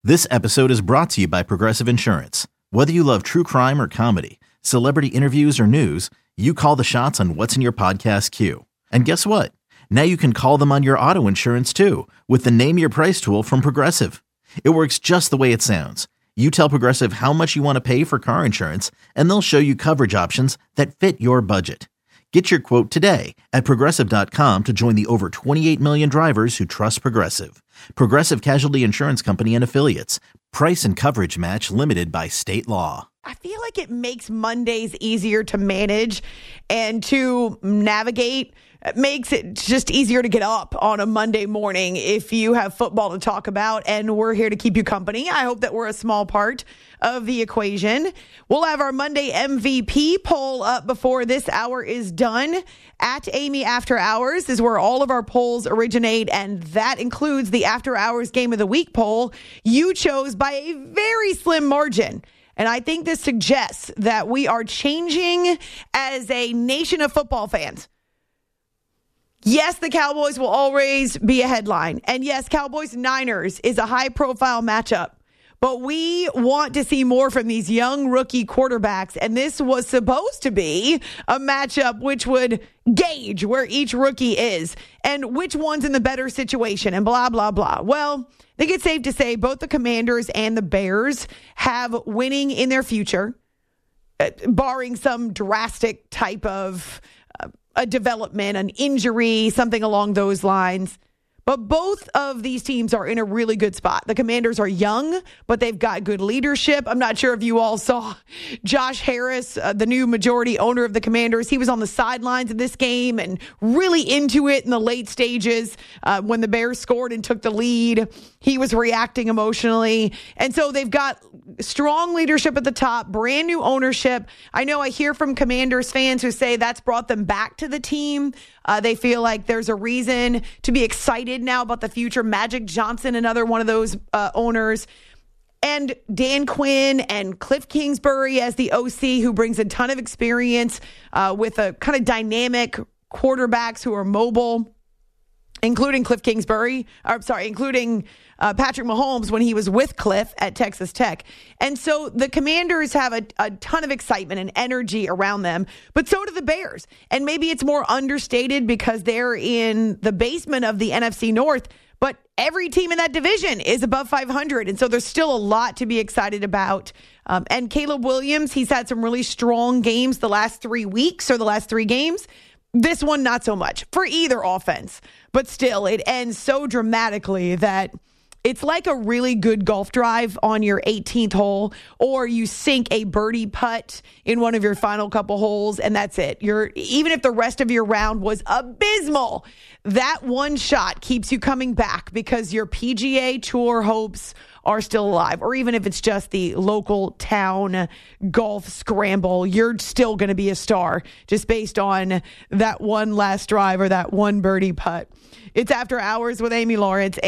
This episode is brought to you by Progressive Insurance. Whether you love true crime or comedy, celebrity interviews or news, you call the shots on what's in your podcast queue. And guess what? Now you can call them on your auto insurance too with the Name Your Price tool from Progressive. It works just the way it sounds. You tell Progressive how much you want to pay for car insurance, and they'll show you coverage options that fit your budget. Get your quote today at Progressive.com to join the over 28 million drivers who trust Progressive. Progressive Casualty Insurance Company and Affiliates. Price and coverage match limited by state law. I feel like it makes Mondays easier to manage and to navigate. It makes it just easier to get up on a Monday morning if you have football to talk about, and we're here to keep you company. I hope that we're a small part of the equation. We'll have our Monday MVP poll up before this hour is done. At Amy After Hours is where all of our polls originate, and that includes the After Hours Game of the Week poll you chose by a very slim margin. And I think this suggests that we are changing as a nation of football fans. Yes, the Cowboys will always be a headline. And yes, Cowboys-Niners is a high-profile matchup. But we want to see more from these young rookie quarterbacks. And this was supposed to be a matchup which would gauge where each rookie is and which one's in the better situation and blah, blah, blah. Well, I think it's safe to say both the Commanders and the Bears have winning in their future, barring some drastic type of a development, an injury, something along those lines. But both of these teams are in a really good spot. The Commanders are young, but they've got good leadership. I'm not sure if you all saw Josh Harris, the new majority owner of the Commanders. He was on the sidelines of this game and really into it in the late stages when the Bears scored and took the lead. He was reacting emotionally. And so they've got strong leadership at the top, brand new ownership. I know I hear from Commanders fans who say that's brought them back to the team. They feel like there's a reason to be excited now about the future. Magic Johnson, another one of those owners. And Dan Quinn and Cliff Kingsbury as the OC, who brings a ton of experience with a kind of dynamic quarterbacks who are mobile, including Cliff Kingsbury. Including Patrick Mahomes when he was with Cliff at Texas Tech. And so the Commanders have a ton of excitement and energy around them, but so do the Bears. And maybe it's more understated because they're in the basement of the NFC North, but every team in that division is above 500. And so there's still a lot to be excited about. And Caleb Williams, he's had some really strong games the last 3 weeks or the last 3 games. This one, not so much for either offense, but still it ends so dramatically that it's like a really good golf drive on your 18th hole, or you sink a birdie putt in one of your final couple holes, and that's it. Even if the rest of your round was abysmal, that one shot keeps you coming back because your PGA Tour hopes are still alive. Or even if it's just the local town golf scramble, you're still going to be a star just based on that one last drive or that one birdie putt. It's After Hours with Amy Lawrence,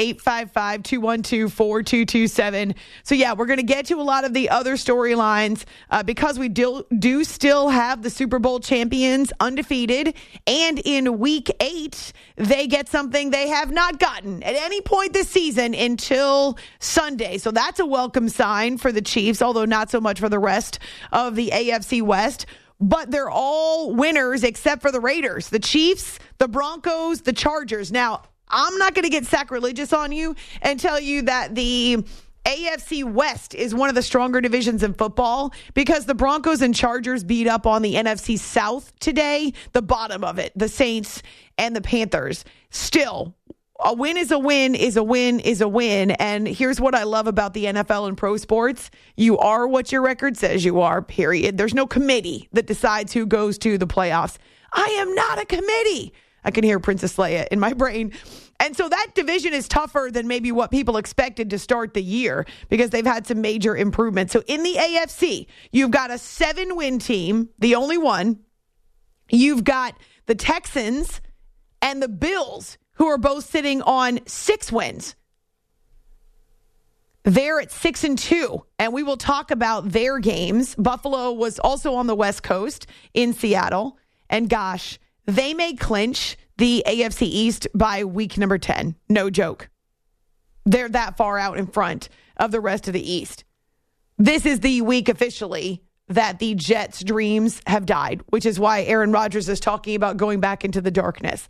855-212-4227. So yeah, we're going to get to a lot of the other storylines because we do still have the Super Bowl champions undefeated. And in week 8, they get something they have not gotten at any point this season until Sunday. So that's a welcome sign for the Chiefs, although not so much for the rest of the AFC West. But they're all winners except for the Raiders, the Chiefs, the Broncos, the Chargers. Now, I'm not going to get sacrilegious on you and tell you that the AFC West is one of the stronger divisions in football because the Broncos and Chargers beat up on the NFC South today, the bottom of it, the Saints and the Panthers. Still, a win is a win is a win is a win. And here's what I love about the NFL and pro sports. You are what your record says you are, period. There's no committee that decides who goes to the playoffs. I am not a committee. I can hear Princess Leia in my brain. And so that division is tougher than maybe what people expected to start the year because they've had some major improvements. So in the AFC, you've got a 7-win team, the only one. You've got the Texans and the Bills, who are both sitting on 6 wins. They're at 6-2, and we will talk about their games. Buffalo was also on the West Coast in Seattle, and gosh, they may clinch the AFC East by week number 10. No joke. they're that far out in front of the rest of the East. This is the week officially that the Jets' dreams have died, which is why Aaron Rodgers is talking about going back into the darkness.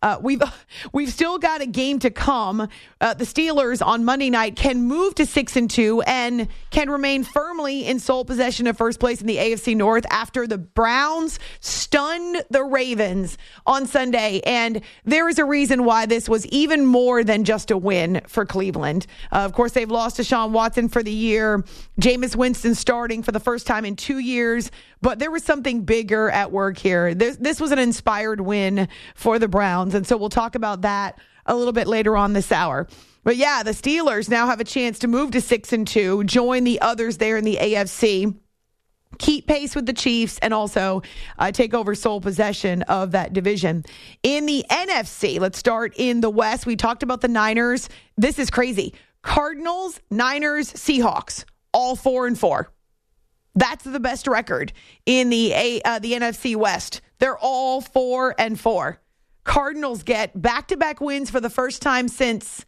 We've still got a game to come. The Steelers on Monday night can move to 6-2 and can remain firmly in sole possession of first place in the AFC North after the Browns stunned the Ravens on Sunday. And there is a reason why this was even more than just a win for Cleveland. Of course, they've lost Deshaun Watson for the year. Jameis Winston starting for the first time in 2 years. But there was something bigger at work here. This was an inspired win for the Browns. And so we'll talk about that a little bit later on this hour. But yeah, the Steelers now have a chance to move to 6-2, join the others there in the AFC, keep pace with the Chiefs, and also take over sole possession of that division. In the NFC, let's start in the West. We talked about the Niners. This is crazy. Cardinals, Niners, Seahawks, all 4-4. That's the best record in the NFC West. They're all 4-4. Cardinals get back-to-back wins for the first time since,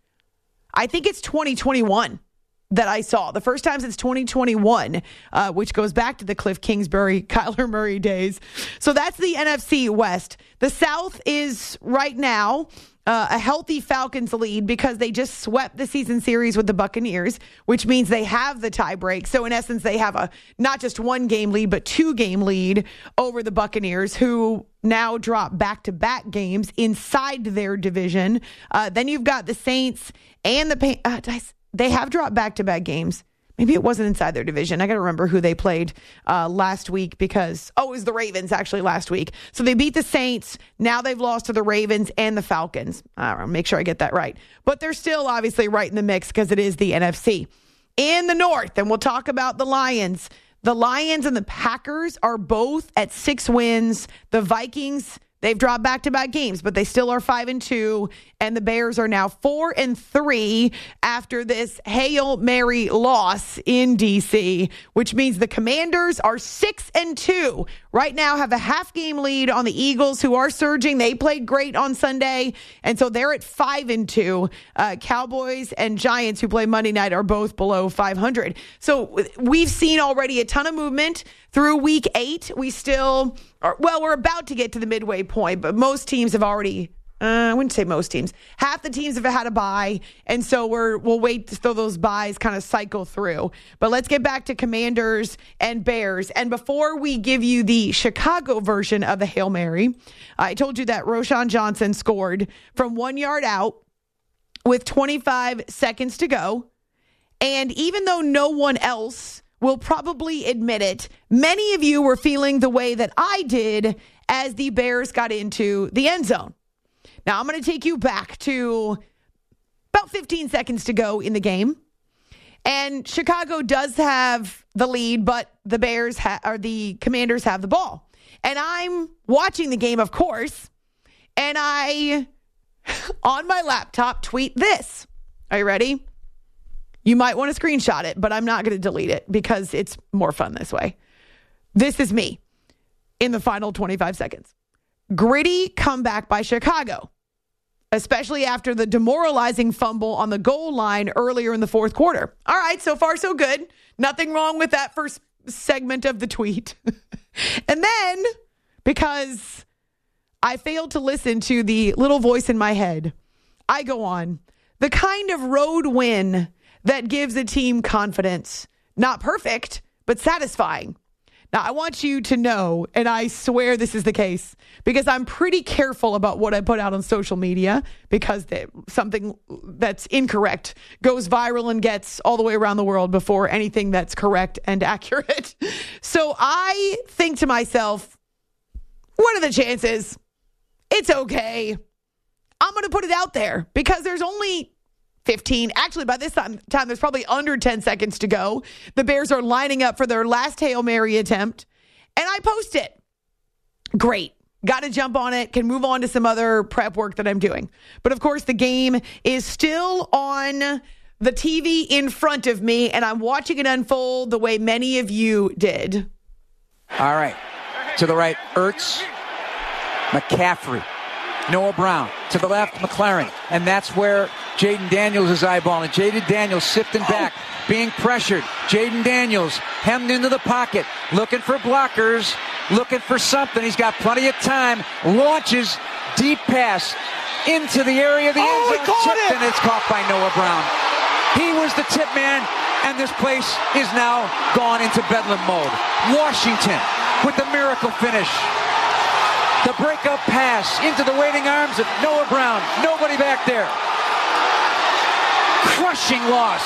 I think it's 2021 that I saw. The first time since 2021, which goes back to the Cliff Kingsbury, Kyler Murray days. So that's the NFC West. The South is right now a healthy Falcons lead because they just swept the season series with the Buccaneers, which means they have the tie break. So in essence, they have a not just 1-game lead, but 2-game lead over the Buccaneers, who now drop back-to-back games inside their division. Then you've got the Saints and they have dropped back-to-back games. Maybe it wasn't inside their division. I got to remember who they played last week because, it was the Ravens actually last week. So they beat the Saints. Now they've lost to the Ravens and the Falcons. I don't know, make sure I get that right. But they're still obviously right in the mix because it is the NFC. In the North, and we'll talk about the Lions. The Lions and the Packers are both at 6 wins. The Vikings, they've dropped back-to-back games, but they still are 5-2, and the Bears are now 4-3 after this Hail Mary loss in D.C., which means the Commanders are 6-2. Right now have a half-game lead on the Eagles, who are surging. They played great on Sunday, and so they're at 5-2. Cowboys and Giants, who play Monday night, are both below 500. So we've seen already a ton of movement through week 8. We still are, we're about to get to the midway point, but most teams have already, I wouldn't say most teams, half the teams have had a bye, and so we'll wait till those byes kind of cycle through. But let's get back to Commanders and Bears. And before we give you the Chicago version of the Hail Mary, I told you that Roschon Johnson scored from 1 yard out with 25 seconds to go. And even though no one else will probably admit it, many of you were feeling the way that I did as the Bears got into the end zone. Now, I'm going to take you back to about 15 seconds to go in the game. And Chicago does have the lead, but the the Commanders have the ball. And I'm watching the game, of course, and I, on my laptop, tweet this. Are you ready? You might want to screenshot it, but I'm not going to delete it because it's more fun this way. This is me in the final 25 seconds. Gritty comeback by Chicago, especially after the demoralizing fumble on the goal line earlier in the fourth quarter. All right, so far so good. Nothing wrong with that first segment of the tweet. And then, because I failed to listen to the little voice in my head, I go on. The kind of road win that gives a team confidence. Not perfect, but satisfying. Now, I want you to know, and I swear this is the case, because I'm pretty careful about what I put out on social media, because something that's incorrect goes viral and gets all the way around the world before anything that's correct and accurate. So I think to myself, what are the chances? It's okay. I'm going to put it out there because there's only 15. Actually, by this time, there's probably under 10 seconds to go. The Bears are lining up for their last Hail Mary attempt, and I post it. Great. Got to jump on it. Can move on to some other prep work that I'm doing. But, of course, the game is still on the TV in front of me, and I'm watching it unfold the way many of you did. All right. To the right, Ertz, McCaffrey. Noah Brown to the left, McLaren. And that's where Jaden Daniels is eyeballing. Jaden Daniels sifting back, being pressured. Jaden Daniels hemmed into the pocket, looking for blockers, looking for something. He's got plenty of time. Launches, deep pass into the area of the end zone. Tipped, and it's caught by Noah Brown. He was the tip man, and this place is now gone into bedlam mode. Washington with the miracle finish. The breakup pass into the waiting arms of Noah Brown. Nobody back there. Crushing loss.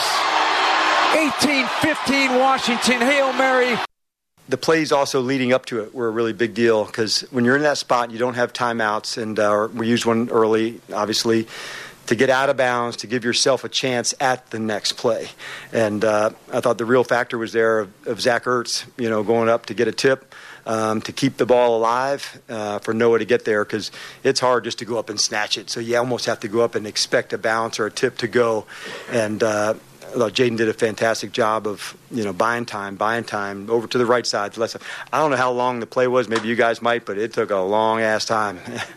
18-15 Washington. Hail Mary. The plays also leading up to it were a really big deal because when you're in that spot, you don't have timeouts, and we used one early, obviously, to get out of bounds, to give yourself a chance at the next play. And I thought the real factor was there of Zach Ertz, going up to get a tip, to keep the ball alive, for Noah to get there, because it's hard just to go up and snatch it. So you almost have to go up and expect a bounce or a tip to go. And I thought Jaden did a fantastic job of, buying time over to the right side. To the left side. I don't know how long the play was. Maybe you guys might, but it took a long-ass time.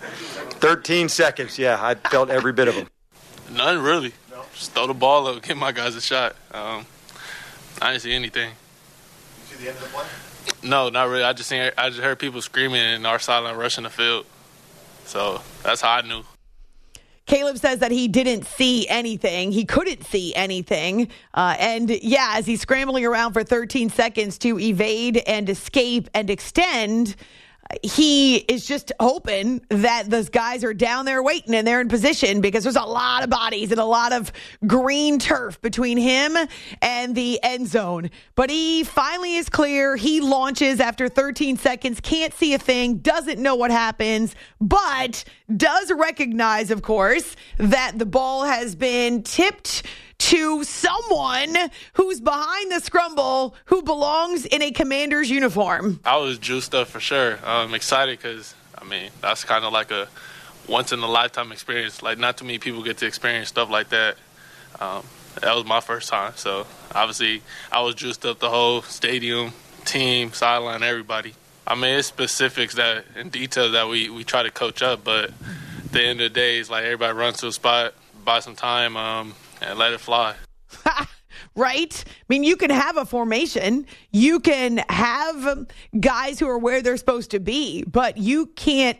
13 seconds. Yeah, I felt every bit of them. None really. No. Just throw the ball up, give my guys a shot. I didn't see anything. You see the end of the play? No, not really. I just heard people screaming and our sideline rushing the field. So that's how I knew. Caleb says that he didn't see anything. He couldn't see anything. As he's scrambling around for 13 seconds to evade and escape and extend, he is just hoping that those guys are down there waiting and they're in position, because there's a lot of bodies and a lot of green turf between him and the end zone. But he finally is clear. He launches after 13 seconds, can't see a thing, doesn't know what happens, but does recognize, of course, that the ball has been tipped to someone who's behind the scramble who belongs in a Commander's uniform. I was juiced up for sure. I'm excited because, that's kind of like a once-in-a-lifetime experience. Like, not too many people get to experience stuff like that. That was my first time. So, obviously, I was juiced up, the whole stadium, team, sideline, everybody. It's specifics that and details that we try to coach up, but at the end of the day, it's like everybody runs to a spot, buy some time, and let it fly. Right? You can have a formation. You can have guys who are where they're supposed to be, but you can't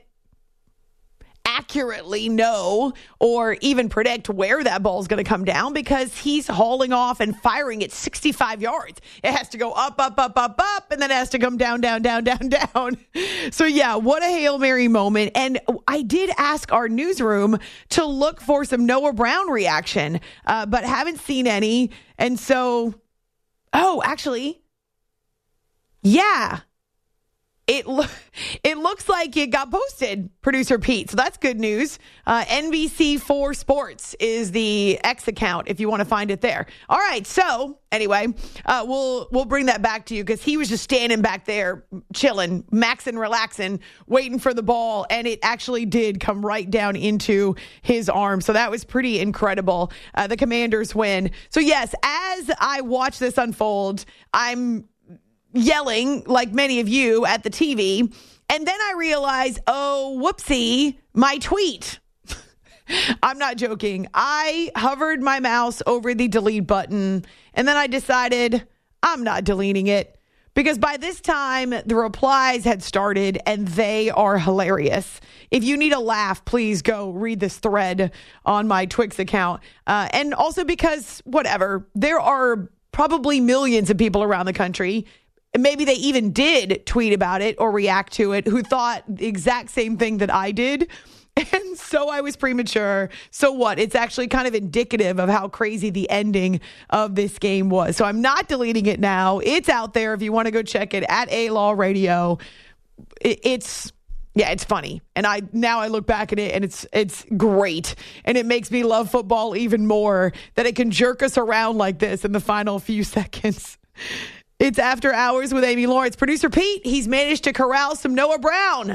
accurately know or even predict where that ball is going to come down, because he's hauling off and firing at 65 yards. It has to go up, up, up, up, up, and then it has to come down, down, down, down, down. So, yeah, what a Hail Mary moment. And I did ask our newsroom to look for some Noah Brown reaction, but haven't seen any. And so, actually, yeah. It looks like it got posted, producer Pete. So that's good news. NBC4 Sports is the X account if you want to find it there. All right. So anyway, we'll bring that back to you, because he was just standing back there, chilling, maxing, relaxing, waiting for the ball, and it actually did come right down into his arm. So that was pretty incredible. The Commanders win. So yes, as I watch this unfold, I'm yelling, like many of you, at the TV. And then I realize, whoopsie, my tweet. I'm not joking. I hovered my mouse over the delete button, and then I decided I'm not deleting it, because by this time the replies had started and they are hilarious. If you need a laugh, please go read this thread on my Twix account. And also because, whatever, there are probably millions of people around the country, maybe they even did tweet about it or react to it, who thought the exact same thing that I did. And so I was premature. So what? It's actually kind of indicative of how crazy the ending of this game was. So I'm not deleting it now. It's out there if you want to go check it at A-Law Radio. It's funny. And I look back at it and it's great. And it makes me love football even more that it can jerk us around like this in the final few seconds. It's After Hours with Amy Lawrence. Producer Pete, he's managed to corral some Noah Brown.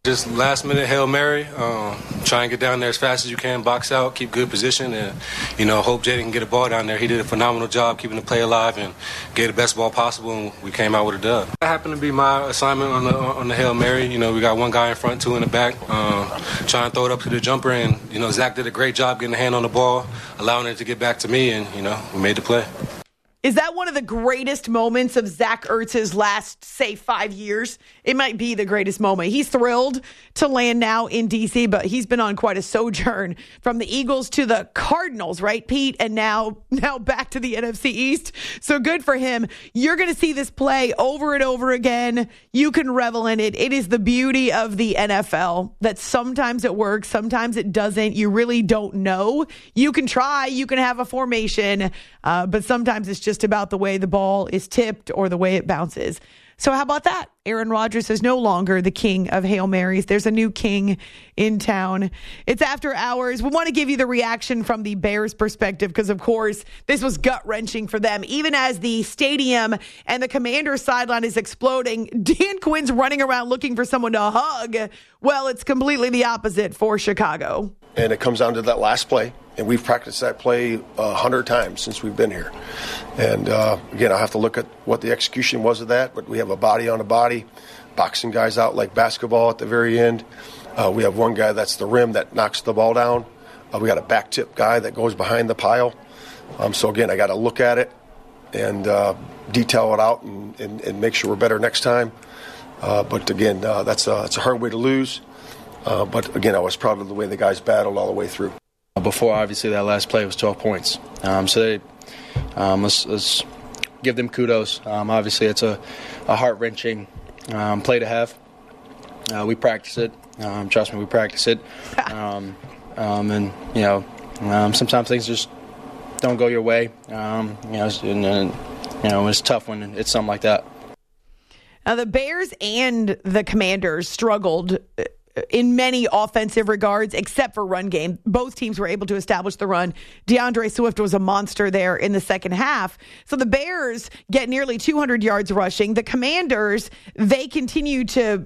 Just last-minute Hail Mary. Try and get down there as fast as you can, box out, keep good position, and, hope Jaden can get a ball down there. He did a phenomenal job keeping the play alive and get the best ball possible, and we came out with a dub. That happened to be my assignment on the Hail Mary. We got one guy in front, two in the back, trying to throw it up to the jumper, and, Zach did a great job getting a hand on the ball, allowing it to get back to me, and, we made the play. Is that one of the greatest moments of Zach Ertz's last, say, 5 years? It might be the greatest moment. He's thrilled to land now in D.C., but he's been on quite a sojourn from the Eagles to the Cardinals, right, Pete? And now back to the NFC East. So good for him. You're going to see this play over and over again. You can revel in it. It is the beauty of the NFL that sometimes it works, sometimes it doesn't. You really don't know. You can try. You can have a formation, but sometimes it's just about the way the ball is tipped or the way it bounces. So how about that? Aaron Rodgers is no longer the king of Hail Marys. There's a new king in town. It's After Hours. We want to give you the reaction from the Bears' perspective because, of course, this was gut-wrenching for them. Even as the stadium and the Commanders' sideline is exploding, Dan Quinn's running around looking for someone to hug. Well, it's completely the opposite for Chicago. And it comes down to that last play. And we've practiced that play 100 times since we've been here. And, again, I have to look at what the execution was of that. But we have a body on a body, boxing guys out like basketball at the very end. We have one guy that's the rim that knocks the ball down. We got a back tip guy that goes behind the pile. So, again, I got to look at it and detail it out and make sure we're better next time. But, again, that's a hard way to lose. But, again, I was proud of the way the guys battled all the way through. Before, obviously, that last play was 12 points. So let's give them kudos. Obviously, it's a heart-wrenching play to have. We practice it. Trust me, we practice it. And, sometimes things just don't go your way. It's tough when it's something like that. Now, the Bears and the Commanders struggled in many offensive regards, except for run game. Both teams were able to establish the run. DeAndre Swift was a monster there in the second half. So the Bears get nearly 200 yards rushing. The Commanders, they continue to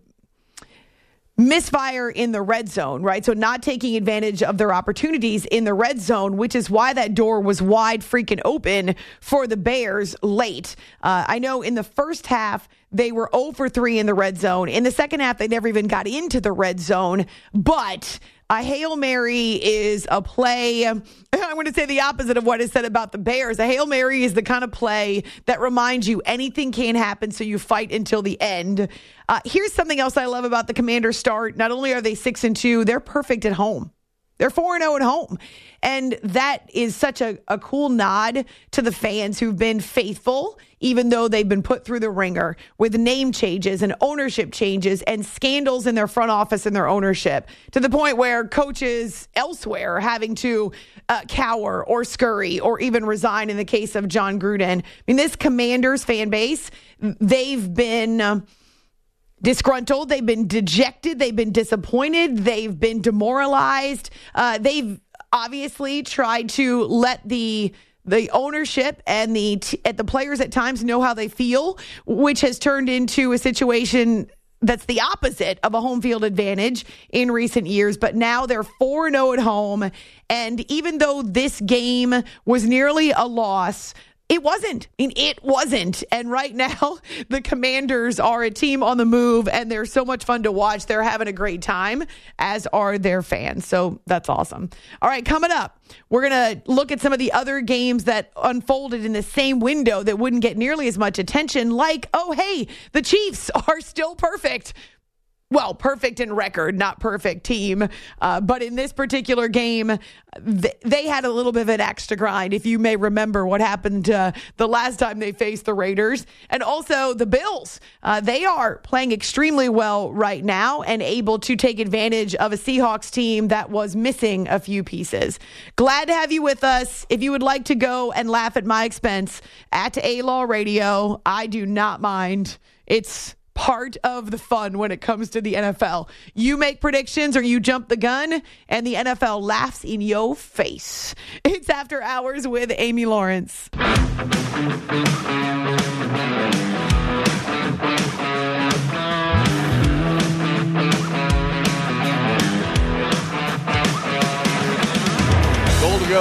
misfire in the red zone, right? So not taking advantage of their opportunities in the red zone, which is why that door was wide freaking open for the Bears late. I know in the first half, they were 0 for 3 in the red zone. In the second half, they never even got into the red zone. But a Hail Mary is a play. I'm going to say the opposite of what is said about the Bears. A Hail Mary is the kind of play that reminds you anything can happen, so you fight until the end. Here's something else I love about the Commanders' start. Not only are they 6-2, they're perfect at home. They're 4-0 at home. And that is such a cool nod to the fans who've been faithful, even though they've been put through the ringer with name changes and ownership changes and scandals in their front office and their ownership, to the point where coaches elsewhere are having to cower or scurry or even resign in the case of John Gruden. I mean, this Commanders fan base, they've been disgruntled, they've been dejected, they've been disappointed, they've been demoralized. They've obviously tried to let the ownership and the players at times know how they feel, which has turned into a situation that's the opposite of a home field advantage in recent years. But now they're 4-0 at home. And even though this game was nearly a loss, it wasn't. It wasn't. And right now, the Commanders are a team on the move, and they're so much fun to watch. They're having a great time, as are their fans. So that's awesome. All right, coming up, we're going to look at some of the other games that unfolded in the same window that wouldn't get nearly as much attention, like, oh, hey, the Chiefs are still perfect. Well, perfect in record, not perfect team. But in this particular game, they had a little bit of an axe to grind, if you may remember what happened the last time they faced the Raiders. And also the Bills. They are playing extremely well right now and able to take advantage of a Seahawks team that was missing a few pieces. Glad to have you with us. If you would like to go and laugh at my expense at A-Law Radio, I do not mind. It's part of the fun when it comes to the NFL. You make predictions or you jump the gun, and the NFL laughs in your face. It's After Hours with Amy Lawrence.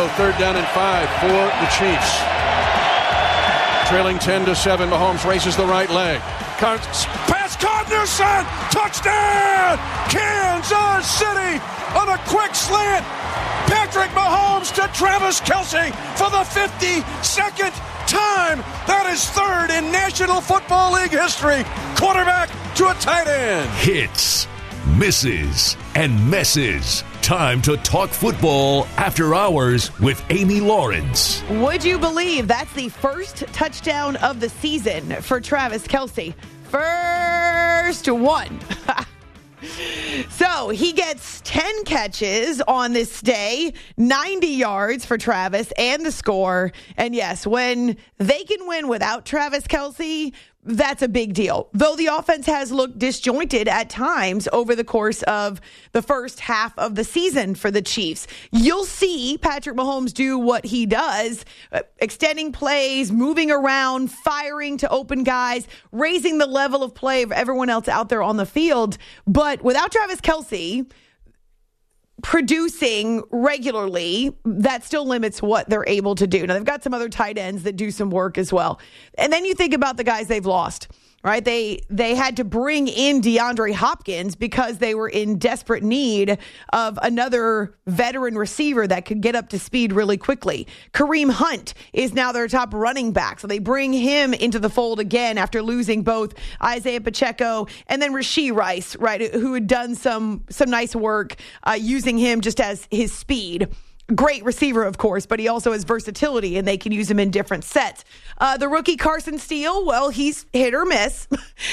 third down and 5 for the Chiefs. Trailing 10-7, Mahomes races the right leg. Pass caught, Newsom! Touchdown! Kansas City on a quick slant. Patrick Mahomes to Travis Kelce for the 52nd time. That is third in National Football League history. Quarterback to a tight end. Hits, misses, and messes. Time to talk football after hours with Amy Lawrence. Would you believe that's the first touchdown of the season for Travis Kelce? First one. So he gets 10 catches on this day, 90 yards for Travis and the score. And yes, when they can win without Travis Kelce, that's a big deal. Though the offense has looked disjointed at times over the course of the first half of the season for the Chiefs. You'll see Patrick Mahomes do what he does, extending plays, moving around, firing to open guys, raising the level of play of everyone else out there on the field. But without Travis Kelce producing regularly, that still limits what they're able to do. Now, they've got some other tight ends that do some work as well. And then you think about the guys they've lost, right? They had to bring in DeAndre Hopkins because they were in desperate need of another veteran receiver that could get up to speed really quickly. Kareem Hunt is now their top running back, so they bring him into the fold again after losing both Isaiah Pacheco and then Rashee Rice, right, who had done some nice work using him just as his speed. Great receiver, of course, but he also has versatility, and they can use him in different sets. The rookie Carson Steele, well, he's hit or miss.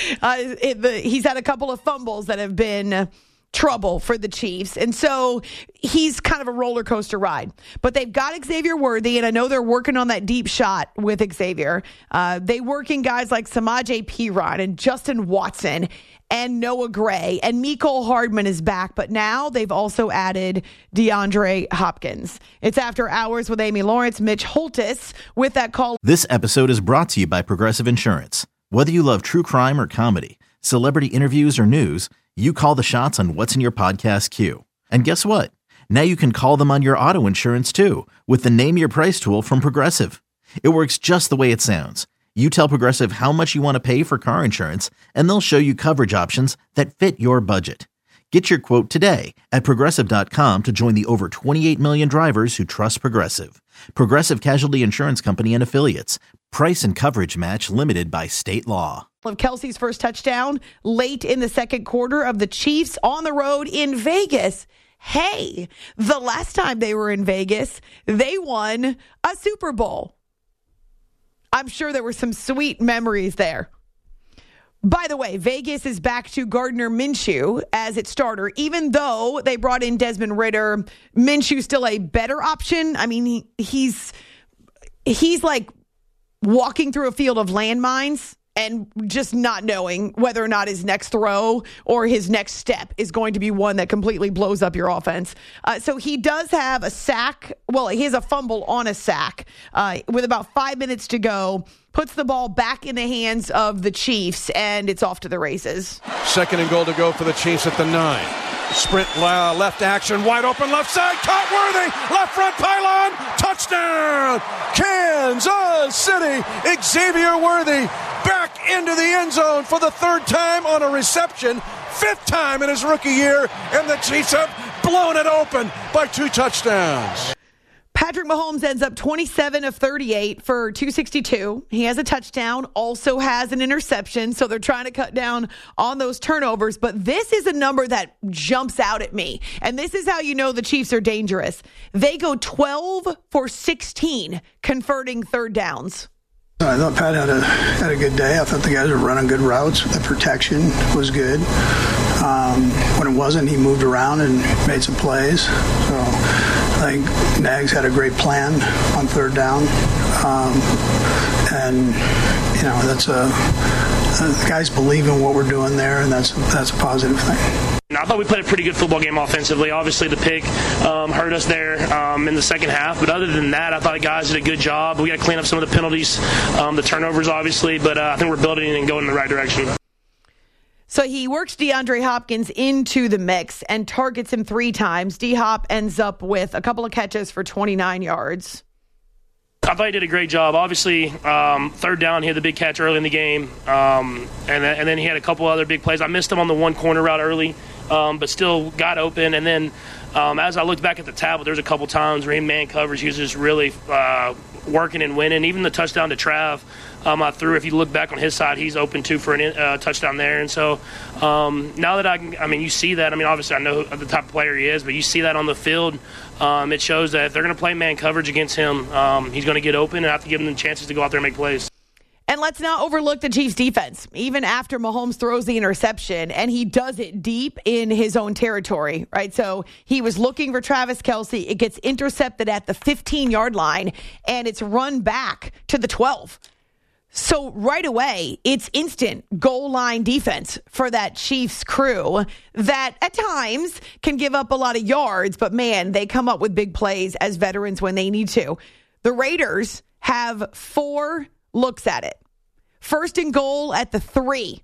He's had a couple of fumbles that have been trouble for the Chiefs, and so he's kind of a roller coaster ride. But they've got Xavier Worthy, and I know they're working on that deep shot with Xavier. They work in guys like Samaje Perine and Justin Watson and Noah Gray, and Mecole Hardman is back, but now they've also added DeAndre Hopkins. It's After Hours with Amy Lawrence, Mitch Holtis with that call. This episode is brought to you by Progressive Insurance. Whether you love true crime or comedy, celebrity interviews or news, you call the shots on what's in your podcast queue. And guess what? Now you can call them on your auto insurance too with the Name Your Price tool from Progressive. It works just the way it sounds. You tell Progressive how much you want to pay for car insurance, and they'll show you coverage options that fit your budget. Get your quote today at Progressive.com to join the over 28 million drivers who trust Progressive. Progressive Casualty Insurance Company and Affiliates. Price and coverage match limited by state law. Of Kelce's first touchdown late in the second quarter of the Chiefs on the road in Vegas. Hey, the last time they were in Vegas, they won a Super Bowl. I'm sure there were some sweet memories there. By the way, Vegas is back to Gardner Minshew as its starter. Even though they brought in Desmond Ridder, Minshew's still a better option. I mean, he's like walking through a field of landmines and just not knowing whether or not his next throw or his next step is going to be one that completely blows up your offense. So he does have a sack. Well, he has a fumble on a sack with about 5 minutes to go. Puts the ball back in the hands of the Chiefs, and it's off to the races. Second and goal to go for the Chiefs at the 9. Sprint left action, wide open left side, caught Worthy, left front pylon, touchdown, Kansas City, Xavier Worthy back into the end zone for the third time on a reception, fifth time in his rookie year, and the Chiefs have blown it open by 2 touchdowns. Patrick Mahomes ends up 27 of 38 for 262. He has a touchdown, also has an interception, so they're trying to cut down on those turnovers. But this is a number that jumps out at me, and this is how you know the Chiefs are dangerous. They go 12 for 16 converting third downs. I thought Pat had a good day. I thought the guys were running good routes. The protection was good. When it wasn't, he moved around and made some plays. So I think Nags had a great plan on third down. And, you know, the guys believe in what we're doing there, and that's a positive thing. I thought we played a pretty good football game offensively. Obviously, the pick hurt us there in the second half. But other than that, I thought the guys did a good job. We got to clean up some of the penalties, the turnovers, obviously. But I think we're building and going in the right direction. So he works DeAndre Hopkins into the mix and targets him 3 times. D-Hop ends up with a couple of catches for 29 yards. I thought he did a great job. Obviously, third down, he had the big catch early in the game, and then he had a couple other big plays. I missed him on the one corner route early, but still got open. And then as I looked back at the tablet, there's a couple times where in man coverage, he was just really working and winning. Even the touchdown to Trav, I threw. If you look back on his side, he's open too for a touchdown there. And so now that you see that. Obviously I know the type of player he is, but you see that on the field. It shows that if they're going to play man coverage against him, he's going to get open and have to give him the chances to go out there and make plays. And let's not overlook the Chiefs' defense. Even after Mahomes throws the interception, and he does it deep in his own territory, right? So he was looking for Travis Kelce. It gets intercepted at the 15-yard line, and it's run back to the 12. So right away, it's instant goal line defense for that Chiefs crew that at times can give up a lot of yards, but man, they come up with big plays as veterans when they need to. The Raiders have 4 looks at it. First and goal at the 3.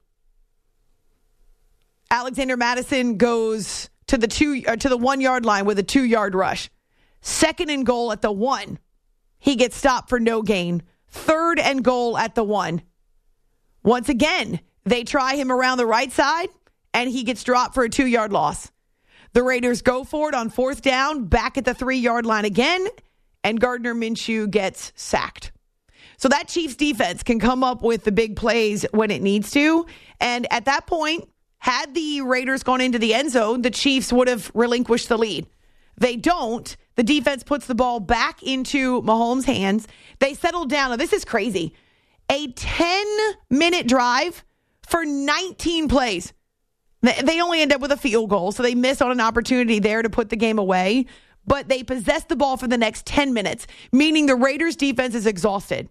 Alexander Mattison goes to the 1-yard line with a 2-yard rush. Second and goal at the 1. He gets stopped for no gain. Third and goal at the 1. Once again, they try him around the right side, and he gets dropped for a 2-yard loss. The Raiders go for it on 4th down, back at the 3-yard line again, and Gardner Minshew gets sacked. So that Chiefs defense can come up with the big plays when it needs to. And at that point, had the Raiders gone into the end zone, the Chiefs would have relinquished the lead. They don't. The defense puts the ball back into Mahomes' hands. They settle down. Now, this is crazy. A 10-minute drive for 19 plays. They only end up with a field goal, so they miss on an opportunity there to put the game away. But they possess the ball for the next 10 minutes, meaning the Raiders' defense is exhausted.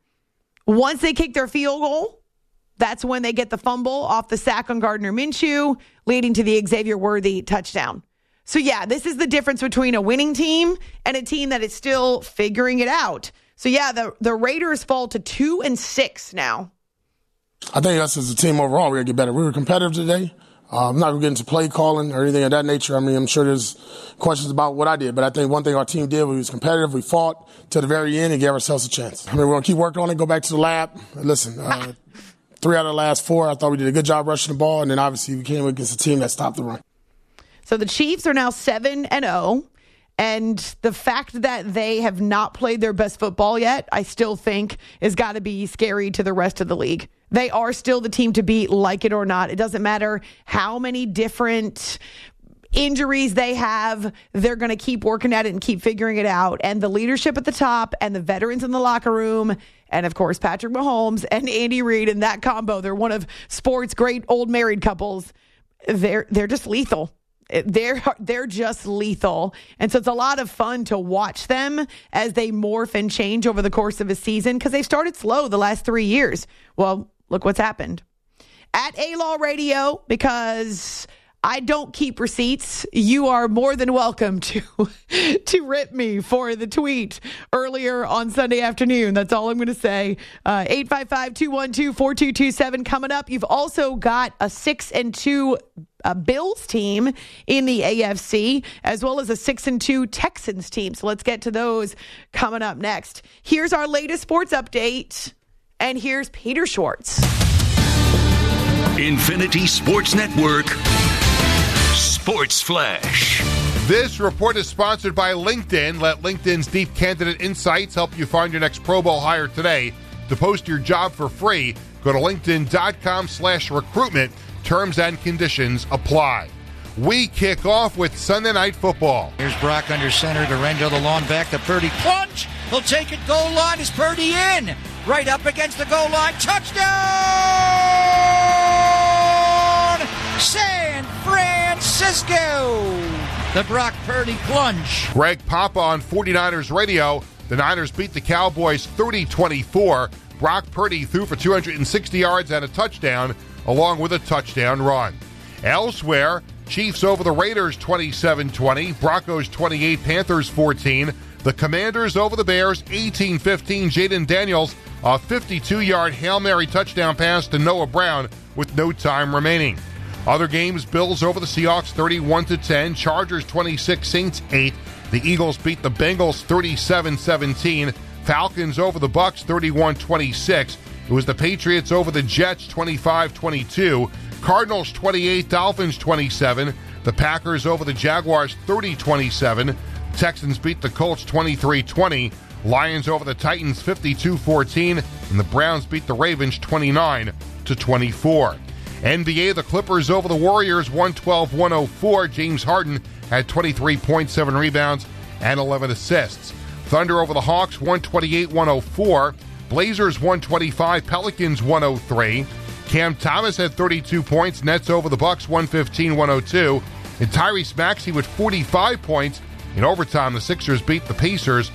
Once they kick their field goal, that's when they get the fumble off the sack on Gardner Minshew, leading to the Xavier Worthy touchdown. So, yeah, this is the difference between a winning team and a team that is still figuring it out. So, yeah, the Raiders fall to 2-6 now. I think us as a team overall, we're going to get better. We were competitive today. I'm not going to get into play calling or anything of that nature. I'm sure there's questions about what I did, but I think one thing our team did, we was competitive. We fought to the very end and gave ourselves a chance. We're going to keep working on it, go back to the lab. Listen, 3 out of the last 4, I thought we did a good job rushing the ball, and then obviously we came against a team that stopped the run. So the Chiefs are now 7-0, and the fact that they have not played their best football yet, I still think has got to be scary to the rest of the league. They are still the team to beat, like it or not. It doesn't matter how many different injuries they have. They're going to keep working at it and keep figuring it out. And the leadership at the top and the veterans in the locker room, and of course, Patrick Mahomes and Andy Reid and that combo, they're one of sports' great old married couples. They're just lethal. They're just lethal. And so it's a lot of fun to watch them as they morph and change over the course of a season because they've started slow the last 3 years. Well, look what's happened. At A-Law Radio, because I don't keep receipts, you are more than welcome to rip me for the tweet earlier on Sunday afternoon. That's all I'm going to say. 855-212-4227 coming up. You've also got a 6-2 Bills team in the AFC, as well as a 6-2 Texans team. So let's get to those coming up next. Here's our latest sports update, and here's Peter Schwartz. Infinity Sports Network Sports Flash. This report is sponsored by LinkedIn. Let LinkedIn's deep candidate insights help you find your next Pro Bowl hire today. To post your job for free, go to linkedin.com/recruitment. Terms and conditions apply. We kick off with Sunday Night Football. Here's Brock under center to Rendo, the long back to Purdy. Plunge! He'll take it. Goal line. Is Purdy in? Right up against the goal line. Touchdown! San Francisco! The Brock Purdy plunge. Greg Papa on 49ers Radio. The Niners beat the Cowboys 30-24. Brock Purdy threw for 260 yards and a touchdown, along with a touchdown run. Elsewhere, Chiefs over the Raiders 27-20, Broncos 28, Panthers 14. The Commanders over the Bears 18-15. Jaden Daniels, a 52-yard Hail Mary touchdown pass to Noah Brown with no time remaining. Other games, Bills over the Seahawks 31-10, Chargers 26, Saints 8. The Eagles beat the Bengals 37-17, Falcons over the Bucks 31-26. It was the Patriots over the Jets 25-22, Cardinals 28, Dolphins 27, the Packers over the Jaguars 30-27, Texans beat the Colts 23-20, Lions over the Titans 52-14, and the Browns beat the Ravens 29-24. NBA, the Clippers over the Warriors 112-104. James Harden had 23.7 rebounds and 11 assists. Thunder over the Hawks 128-104. Blazers 125, Pelicans 103. Cam Thomas had 32 points. Nets over the Bucks 115-102. And Tyrese Maxey with 45 points. In overtime, the Sixers beat the Pacers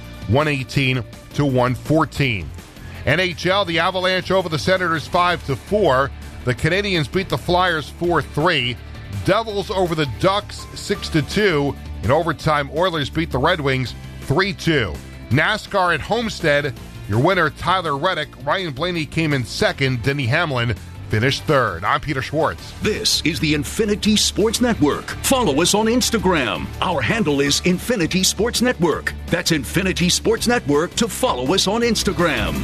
118-114. NHL, the Avalanche over the Senators 5-4. The Canadiens beat the Flyers 4-3. Devils over the Ducks 6-2. In overtime, Oilers beat the Red Wings 3-2. NASCAR at Homestead, your winner Tyler Reddick. Ryan Blaney came in second. Denny Hamlin finished third. I'm Peter Schwartz. This is the Infinity Sports Network. Follow us on Instagram. Our handle is Infinity Sports Network. That's Infinity Sports Network to follow us on Instagram.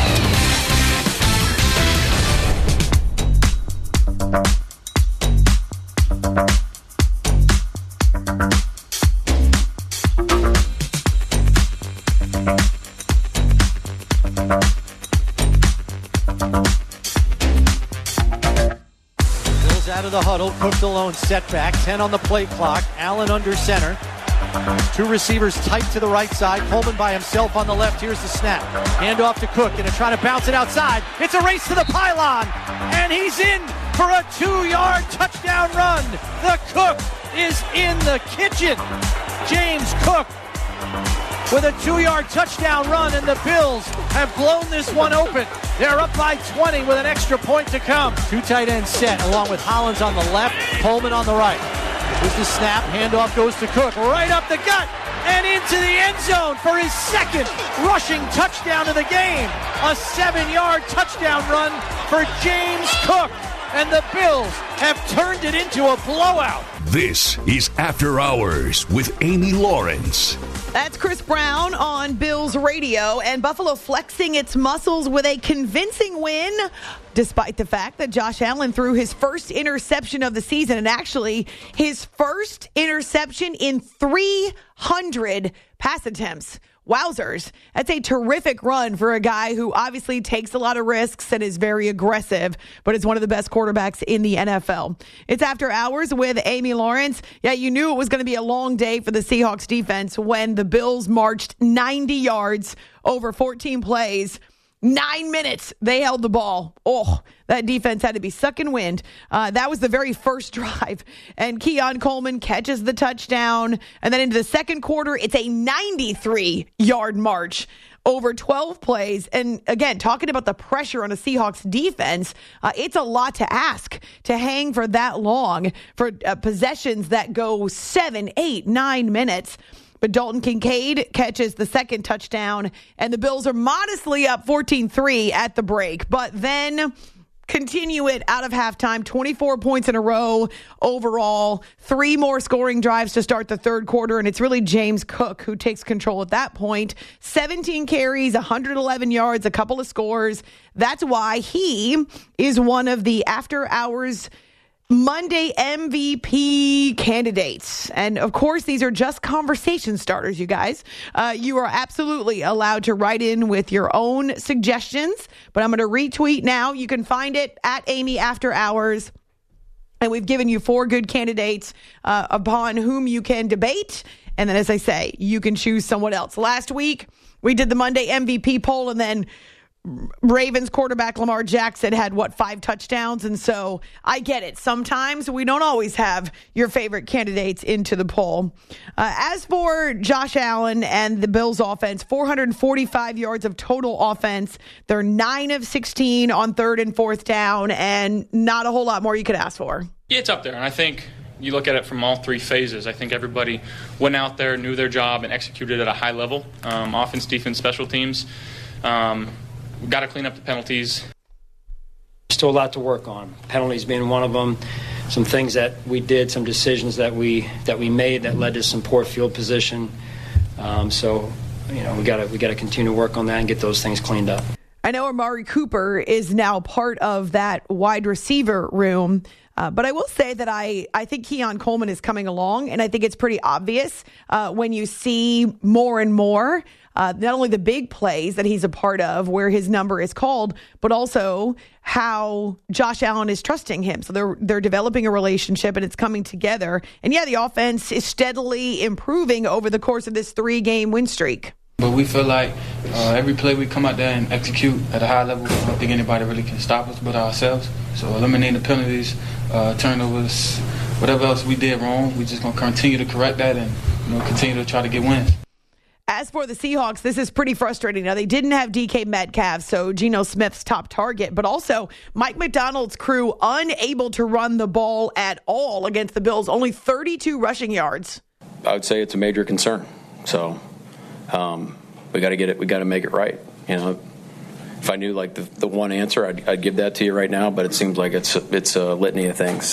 Out of the huddle, Cook alone, setback, 10 on the play clock, Allen under center, two receivers tight to the right side, Coleman by himself on the left, here's the snap, hand off to Cook, gonna try to bounce it outside, it's a race to the pylon, and he's in for a 2-yard touchdown run. The Cook is in the kitchen. James Cook with a 2-yard touchdown run, and the Bills have blown this one open. They're up by 20 with an extra point to come. Two tight ends set, along with Hollins on the left, Coleman on the right. Here's the snap, handoff goes to Cook, right up the gut, and into the end zone for his second rushing touchdown of the game. A 7-yard touchdown run for James Cook, and the Bills have turned it into a blowout. This is After Hours with Amy Lawrence. That's Chris Brown on Bills Radio, and Buffalo flexing its muscles with a convincing win, despite the fact that Josh Allen threw his first interception of the season, and actually his first interception in 300 pass attempts. Wowzers. That's a terrific run for a guy who obviously takes a lot of risks and is very aggressive, but is one of the best quarterbacks in the NFL. It's After Hours with Amy Lawrence. Yeah, you knew it was going to be a long day for the Seahawks defense when the Bills marched 90 yards over 14 plays. 9 minutes they held the ball. Oh, that defense had to be sucking wind. That was the very first drive. And Keon Coleman catches the touchdown. And then into the second quarter, it's a 93-yard march over 12 plays. And again, talking about the pressure on a Seahawks defense, it's a lot to ask to hang for that long for possessions that go 7, 8, 9 minutes. But Dalton Kincaid catches the second touchdown, and the Bills are modestly up 14-3 at the break. But then continue it out of halftime, 24 points in a row overall, 3 more scoring drives to start the third quarter, and it's really James Cook who takes control at that point. 17 carries, 111 yards, a couple of scores. That's why he is one of the After Hours Monday MVP candidates. And of course, these are just conversation starters, you guys. You are absolutely allowed to write in with your own suggestions, but I'm going to retweet now. You can find it at Amy After Hours. And we've given you 4 good candidates upon whom you can debate. And then, as I say, you can choose someone else. Last week, we did the Monday MVP poll, and then Ravens quarterback Lamar Jackson had 5 touchdowns, and so I get it. Sometimes we don't always have your favorite candidates into the poll. As for Josh Allen and the Bills offense, 445 yards of total offense. They're 9 of 16 on third and fourth down, and not a whole lot more you could ask for. Yeah, it's up there, and I think you look at it from all 3 phases. I think everybody went out there, knew their job, and executed at a high level. Offense, defense, special teams. We've got to clean up the penalties. Still a lot to work on. Penalties being one of them. Some things that we did, some decisions that we made that led to some poor field position. So, we got to continue to work on that and get those things cleaned up. I know Amari Cooper is now part of that wide receiver room. But I will say that I think Keon Coleman is coming along, and I think it's pretty obvious when you see more and more, not only the big plays that he's a part of where his number is called, but also how Josh Allen is trusting him. So they're developing a relationship, and it's coming together. And yeah, the offense is steadily improving over the course of this 3-game win streak. But we feel like every play we come out there and execute at a high level, I don't think anybody really can stop us but ourselves. So eliminating the penalties, turnovers, whatever else we did wrong, we just going to continue to correct that and continue to try to get wins. As for the Seahawks, this is pretty frustrating. Now, they didn't have DK Metcalf, so Geno Smith's top target, but also Mike McDonald's crew unable to run the ball at all against the Bills, only 32 rushing yards. I would say it's a major concern. So we got to get it. We got to make it right. If I knew like the one answer, I'd give that to you right now. But it seems like it's a litany of things.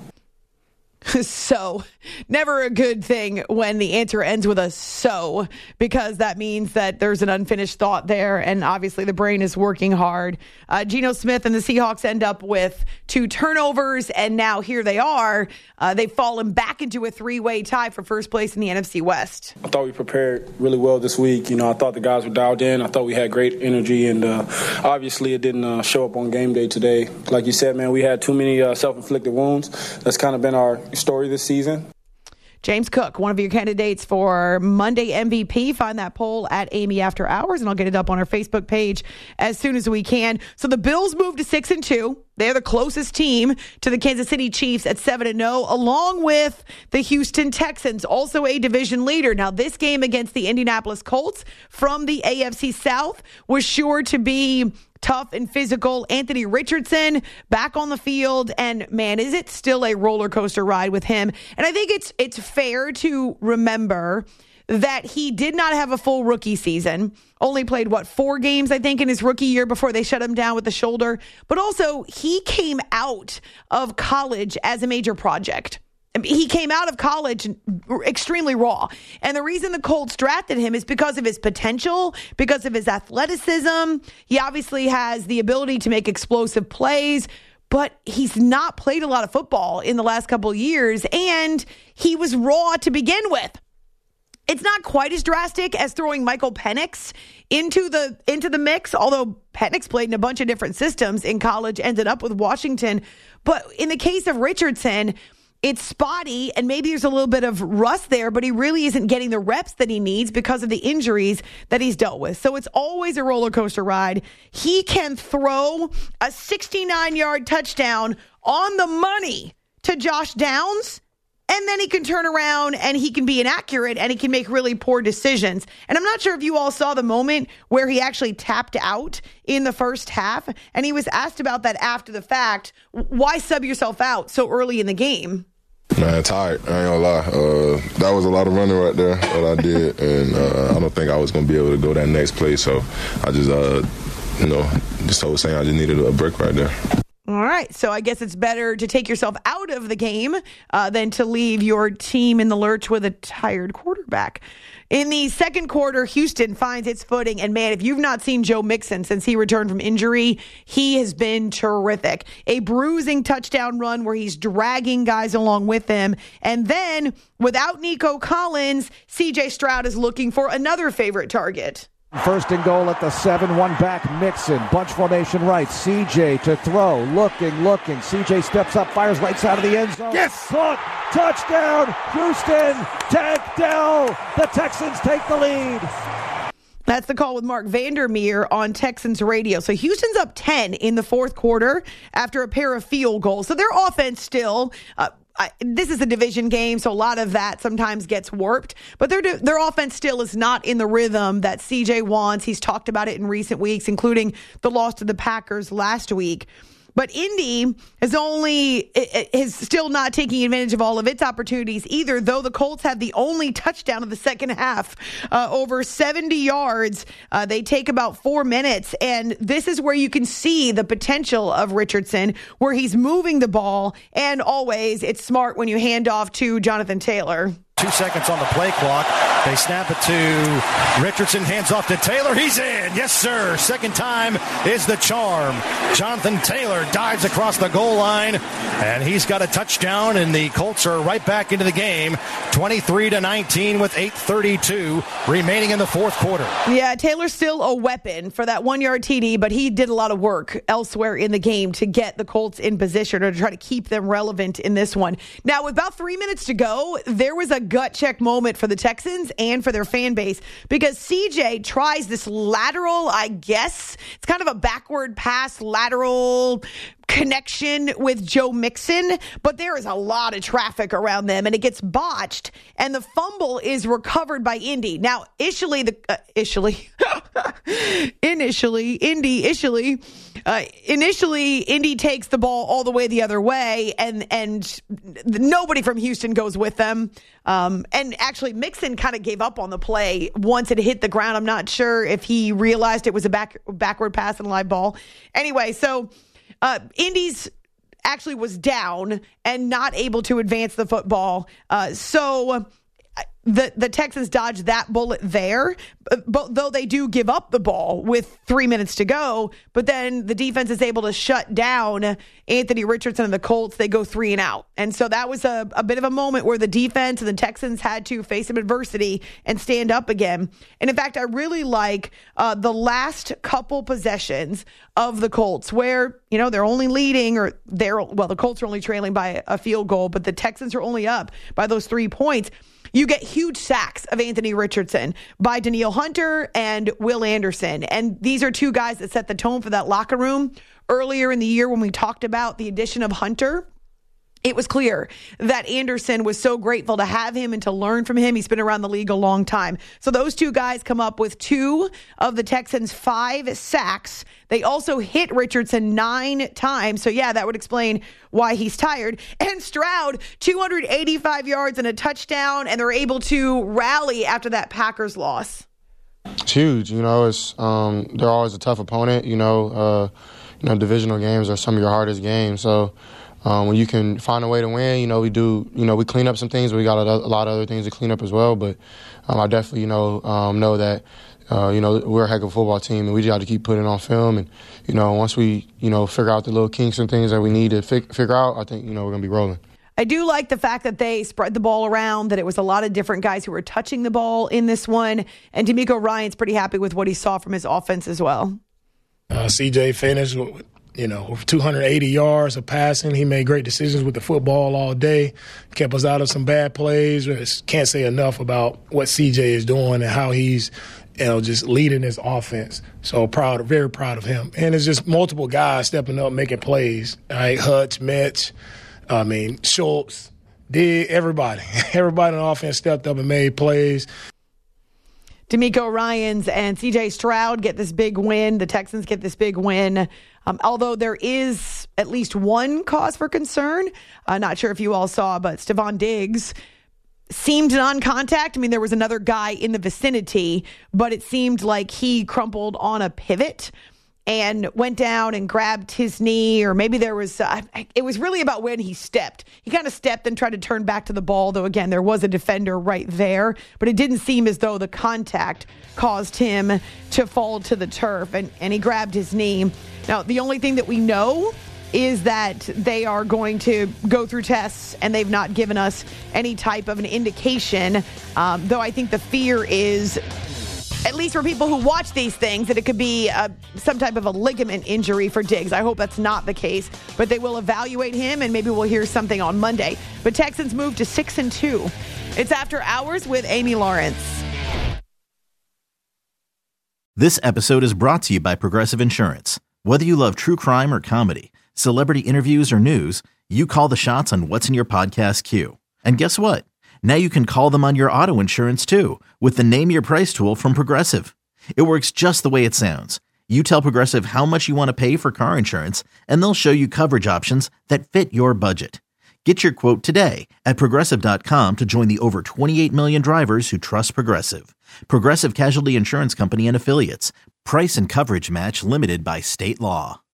So, never a good thing when the answer ends with a so, because that means that there's an unfinished thought there, and obviously the brain is working hard. Geno Smith and the Seahawks end up with 2 turnovers, and now here they are. They've fallen back into a 3-way tie for first place in the NFC West. I thought we prepared really well this week. I thought the guys were dialed in. I thought we had great energy, and obviously it didn't show up on game day today. Like you said, man, we had too many self-inflicted wounds. That's kind of been our story this season. James Cook, one of your candidates for Monday MVP. Find that poll at Amy After Hours, and I'll get it up on our Facebook page as soon as we can. So the Bills moved to 6-2. They're the closest team to the Kansas City Chiefs at 7-0, along with the Houston Texans, also a division leader. Now, this game against the Indianapolis Colts from the AFC South was sure to be tough and physical. Anthony Richardson back on the field, and man, is it still a roller coaster ride with him. And I think it's fair to remember that he did not have a full rookie season. Only played, 4 games, I think, in his rookie year before they shut him down with the shoulder. But also, he came out of college as a major project. He came out of college extremely raw. And the reason the Colts drafted him is because of his potential, because of his athleticism. He obviously has the ability to make explosive plays, but he's not played a lot of football in the last couple of years, and he was raw to begin with. It's not quite as drastic as throwing Michael Penix into the mix, although Penix played in a bunch of different systems in college, ended up with Washington. But in the case of Richardson, it's spotty, and maybe there's a little bit of rust there, but he really isn't getting the reps that he needs because of the injuries that he's dealt with. So it's always a roller coaster ride. He can throw a 69-yard touchdown on the money to Josh Downs, and then he can turn around and he can be inaccurate and he can make really poor decisions. And I'm not sure if you all saw the moment where he actually tapped out in the first half, and he was asked about that after the fact. Why sub yourself out so early in the game? Man, tired. I ain't gonna lie. That was a lot of running right there that I did, and I don't think I was gonna be able to go that next play. So I just, just told Sam I just needed a break right there. All right, so I guess it's better to take yourself out of the game than to leave your team in the lurch with a tired quarterback. In the second quarter, Houston finds its footing, and man, if you've not seen Joe Mixon since he returned from injury, he has been terrific. A bruising touchdown run where he's dragging guys along with him, and then without Nico Collins, C.J. Stroud is looking for another favorite target. First and goal at the 7-1 back. Mixon, bunch formation right. CJ to throw, looking. CJ steps up, fires right side of the end zone. Yes! Caught, touchdown, Houston, Tank Dell. The Texans take the lead. That's the call with Mark Vandermeer on Texans radio. So Houston's up 10 in the fourth quarter after a pair of field goals. So their offense still... this is a division game, so a lot of that sometimes gets warped. But their offense still is not in the rhythm that CJ wants. He's talked about it in recent weeks, including the loss to the Packers last week. But Indy is still not taking advantage of all of its opportunities either, though the Colts have the only touchdown of the second half, over 70 yards. They take about 4 minutes, and this is where you can see the potential of Richardson, where he's moving the ball, and always it's smart when you hand off to Jonathan Taylor. 2 seconds on the play clock. They snap it to Richardson, hands off to Taylor. He's in. Yes, sir. Second time is the charm. Jonathan Taylor dives across the goal line, and he's got a touchdown, and the Colts are right back into the game, 23-19 with 8:32 remaining in the fourth quarter. Yeah, Taylor's still a weapon for that 1-yard TD, but he did a lot of work elsewhere in the game to get the Colts in position or to try to keep them relevant in this one. Now, with about 3 minutes to go, there was a gut check moment for the Texans and for their fan base, because CJ tries this lateral, I guess it's kind of a backward pass lateral connection with Joe Mixon, but there is a lot of traffic around them and it gets botched, and the fumble is recovered by Indy. Now, initially, Indy takes the ball all the way the other way, and nobody from Houston goes with them. And actually, Mixon kind of gave up on the play once it hit the ground. I'm not sure if he realized it was a backward pass and a live ball. Anyway, so Indy's actually was down and not able to advance the football. So the Texans dodged that bullet there, but though they do give up the ball with 3 minutes to go, but then the defense is able to shut down Anthony Richardson and the Colts. They go 3 and out. And so that was a bit of a moment where the defense and the Texans had to face some adversity and stand up again. And in fact, I really like the last couple possessions of the Colts where, they're only leading, or the Colts are only trailing by a field goal, but the Texans are only up by those 3 points. You get huge sacks of Anthony Richardson by Danielle Hunter and Will Anderson. And these are two guys that set the tone for that locker room. Earlier in the year when we talked about the addition of Hunter, it was clear that Anderson was so grateful to have him and to learn from him. He's been around the league a long time. So those two guys come up with 2 of the Texans' 5 sacks. They also hit Richardson 9 times. So yeah, that would explain why he's tired. And Stroud, 285 yards and a touchdown, and they're able to rally after that Packers loss. It's huge. It's they're always a tough opponent. Divisional games are some of your hardest games. So when you can find a way to win, we clean up some things. We got a lot of other things to clean up as well. But I definitely, know that, we're a heck of a football team, and we just got to keep putting on film. And, once we, figure out the little kinks and things that we need to figure out, I think, we're going to be rolling. I do like the fact that they spread the ball around, that it was a lot of different guys who were touching the ball in this one. And D'Amico Ryan's pretty happy with what he saw from his offense as well. CJ finished with 280 yards of passing. He made great decisions with the football all day, kept us out of some bad plays. Can't say enough about what CJ is doing and how he's, just leading his offense. So very proud of him. And it's just multiple guys stepping up, making plays. All right, Hutch, Mitch, Schultz, everybody. Everybody on offense stepped up and made plays. D'Amico Ryans and C.J. Stroud get this big win. The Texans get this big win. Although there is at least one cause for concern. Not sure if you all saw, but Stephon Diggs seemed non-contact. There was another guy in the vicinity, but it seemed like he crumpled on a pivot and went down and grabbed his knee, or maybe there was, it was really about when he stepped. He kind of stepped and tried to turn back to the ball, though, again, there was a defender right there, but it didn't seem as though the contact caused him to fall to the turf, and he grabbed his knee. Now, the only thing that we know is that they are going to go through tests, and they've not given us any type of an indication, though I think the fear is, at least for people who watch these things, that it could be some type of a ligament injury for Diggs. I hope that's not the case, but they will evaluate him, and maybe we'll hear something on Monday. But Texans move to 6-2. It's After Hours with Amy Lawrence. This episode is brought to you by Progressive Insurance. Whether you love true crime or comedy, celebrity interviews or news, you call the shots on what's in your podcast queue. And guess what? Now you can call them on your auto insurance too with the Name Your Price tool from Progressive. It works just the way it sounds. You tell Progressive how much you want to pay for car insurance, and they'll show you coverage options that fit your budget. Get your quote today at Progressive.com to join the over 28 million drivers who trust Progressive. Progressive Casualty Insurance Company and Affiliates. Price and coverage match limited by state law.